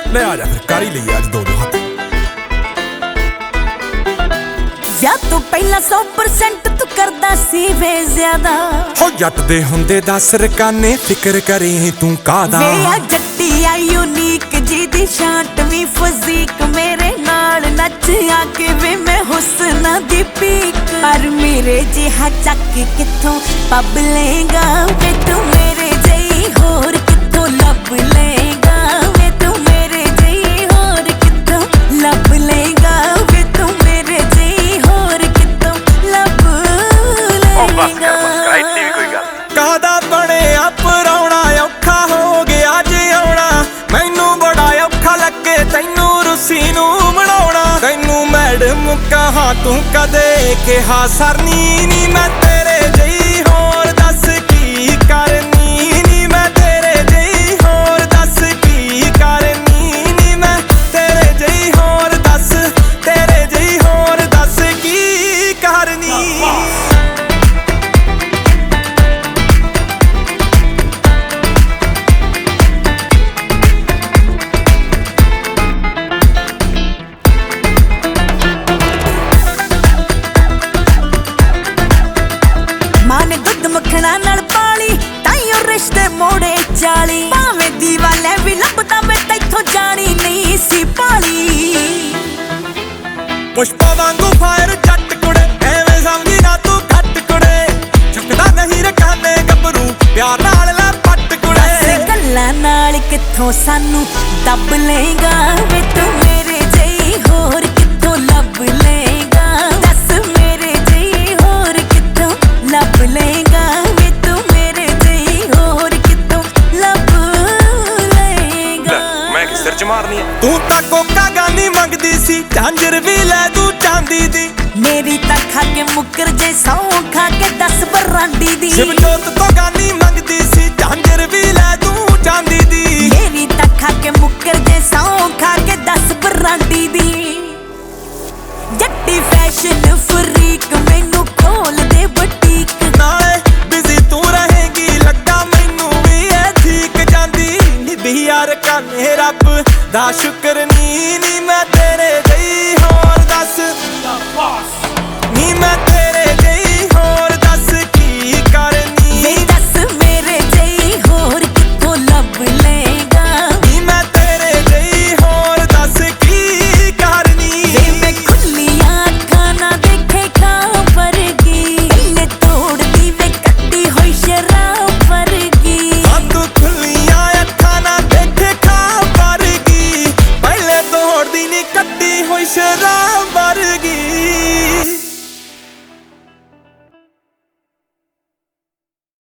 ले आ जा फिर कर ही लिए आज दो हाथ। ਵਿਆਹ ਤੋਂ ਪਹਿਲਾਂ 100% ਤੂੰ ਕਰਦਾ ਸੀ ਵੇ ਜ਼ਿਆਦਾ ਹੋ ਜੱਟ ਦੇ ਹੁੰਦੇ 10 ਰਕਾਨੇ ਫਿਕਰ ਕਰੀ ਤੂੰ ਕਾਦਾ ਵੇ ਆ ਜੱਟੀ ਆ ਯੂਨੀਕ ਜੀ ਦੀ ਸ਼ਾਂਟਵੀਂ ਫਿਜ਼ੀਕ ਮੇਰੇ ਨਾਲ ਨੱਚ ਆ ਕੇ ਵੇ ਮੈਂ ਹੁਸਨ ਦੀ ਪੀਕ ਪਰ ਮੇਰੇ ਜਿਹਾ ਚੱਕ ਕਿੱਥੋਂ ਪੱਬ ਲੇਗਾ ਵੇ ਤੂੰ ਮੇਰੇ ਜਿਹੀ ਹੋਰ ਕਿੱਥੋਂ ਲੱਭ ਲੇਗਾ ਵੇ ਤੂੰ ਮੇਰੇ ਜਿਹੀ ਹੋਰ ਕਿੱਥੋਂ ਲੱਭ ਲੇਗਾ ਵੇ ਤੂੰ ਮੇਰੇ ਜਿਹੀ ਹੋਰ ਕਿੱਥੋਂ ਲੱਭ ਲੇਗਾ ਕਾਦਾ ਬਣਿਆ ਪਰਾਉਣਾ ਔਖਾ ਹੋ ਗਿਆ ਜੇ ਆਉਣਾ ਮੈਨੂੰ ਬੜਾ ਔਖਾ ਲੱਗੇ ਤੈਨੂੰ ਰੁੱਸੀ ਨੂੰ ਬਣਾਉਣਾ ਤੈਨੂੰ ਮੈਡਮ ਕਹਾਂ ਤੂੰ ਕਦੇ ਕਿਹਾ ਸਰਨੀ ਨੀ ਮੈਂ ਤੇਰੇ ਜਿਹੀ ਹੋਰ ਦੱਸ ਕੀ ਕਰਨੀ ਨੀ ਮੈਂ ਤੇਰੇ ਜਿਹੀ ਹੋਰ ਦੱਸ ਕੀ ਕਰਨੀ ਨੀ ਮੈਂ ਤੇਰੇ ਜਿਹੀ ਹੋਰ ਦੱਸ ਤੇਰੇ ਜਿਹੀ ਹੋਰ ਦੱਸ ਕੀ ਕਰਨੀ ਮਾਨੇ ਦੁੱਧ ਮੱਖਣਾ ਨਾਲ ਪਾਲੀ ਤਾਈਓ ਰਿਸ਼ਤੇ ਮੋੜੇ 40 ਭਾਵੇਂ ਦੀਵਾਲੇ ਵੀ ਲੱਭਦਾ ਮੈਂ ਤੈਥੋਂ ਜਾਣੀ ਨਹੀਂ ਸੀ ਪਾਲੀ ਪੁਸ਼ਪਾ ਵਾਂਗੂ ਫਾਇਰ ਜੱਟ ਕੁੜੇ ਐਵੇਂ ਸਮਝੀ ਨਾ ਤੂੰ ਘੱਟ ਕੁੜੇ ਝੁਕਦਾ ਨਹੀਂ ਰਕਾਨੇ ਗੱਭਰੂ ਪਿਆਰ ਨਾਲ ਲੈ ਪੱਟ ਕੁੜੇ ਬਸ ਗੱਲਾਂ ਨਾਲ ਕਿੱਥੋਂ ਸਾਨੂੰ ਦੱਬ ਲੇਗਾ ਵੇ ਤੂੰ ਮੇਰੇ ਜਿਹੀ ਹੋਰ ਕਿੱਥੋਂ ਲੱਭ ਲੇਗਾ ਦੱਸ ਮੇਰੇ ਜਿਹੀ ਹੋਰ ਕਿੱਥੋਂ ਲੱਭ ਲੇਗਾ ਵੇ ਤੂੰ ਮੇਰੇ ਜਿਹੀ ਹੋਰ ਕਿੱਥੋਂ ਲੱਭ ਲੇਗਾ ਮੈਂ ਕਿ ਸਿਰ ਚ ਮਾਰਨੀ ਆ ਤੂੰ ਤਾਂ ਕੋਕਾ ਗਾਨੀ ਮੰਗਦੀ ਸੀ ਝਾਂਜਰ ਵੀ ਲੈ ਤੂੰ ਚਾਂਦੀ ਦੀ ਮੇਰੀ ਤਾਂ ਖਾ ਕੇ ਮੁੱਕਰ ਜੇ ਸੌਂ ਖਾ ਕੇ 10 ਬਰਾਂਡੀ ਦੀ ਸ਼ਿਵਜੋਤ ਤੋਂ ਗਾਨੀ ਮੰਗਦੀ ਸੀ ਝਾਂਜਰ ਵੀ ਲੈ ਤੂੰ ਚਾਂਦੀ ਦੀ ਮੇਰੀ ਤਾਂ ਖਾ ਕੇ ਮੁੱਕਰ ਜੇ ਸੌਂ ਖਾ ਕੇ 10 ਬਰਾਂਡੀ ਦੀ ਜੱਟੀ ਫੈਸ਼ਨ ਫਰੀਕ ਮੈਨੂੰ ਖੋਲ ਦੇ ਬੁਟੀਕ ਨਾਲੇ ਬਿਜ਼ੀ ਤੂੰ ਰਹੇਗੀ ਲੱਗਾ ਮੈਨੂੰ ਵੀ ਇਹ ਠੀਕ ਜਾਂਦੀ ਨਿਭੀ ਯਾਰ ਕਾਨੇ ਰੱਬ ਦਾ ਸ਼ੁਕਰ ਨੀ ਮੈਂ ਤੇਰੇ ਜਿਹੀ ਹੋਰ ਦੱਸ ਨੀ ਮੈਂ ਤੇਰੇ ਜਿਹੀ ਹੋਰ ਦੱਸ ਕੀ ਕਰਨੀ ਵੇ ਦੱਸ ਮੇਰੇ ਜਿਹੀ ਹੋਰ ਕਿੱਥੋਂ ਲੱਭ ਲੇਗਾ ਨੀ ਮੈਂ ਤੇਰੇ ਜਿਹੀ ਹੋਰ ਦੱਸ ਕੀ ਕਰਨੀ ਵੇ ਮੈਂ ਖੁੱਲੀਆਂ ਅੱਖਾਂ ਨਾ ਦੇਖੇ ਖਾਂ ਵਰਗੀ ਇਹਨੇ ਤੋੜਦੀ ਵੇ ਕੱਢੀ ਹੋਈ ਸ਼ਰਾਬ ਵਰਗੀ ਹਾਂ ਤੂੰ ਖੁੱਲੀਆਂ ਅੱਖਾਂ ਨਾ ਦੇਖੇ ਖਾ ਵਰਗੀ ਪਹਿਲੇ ਤੋੜਦੀ ਨੀ ਕੱਢੀ ਹੋਈ ਸ਼ਰਾਬ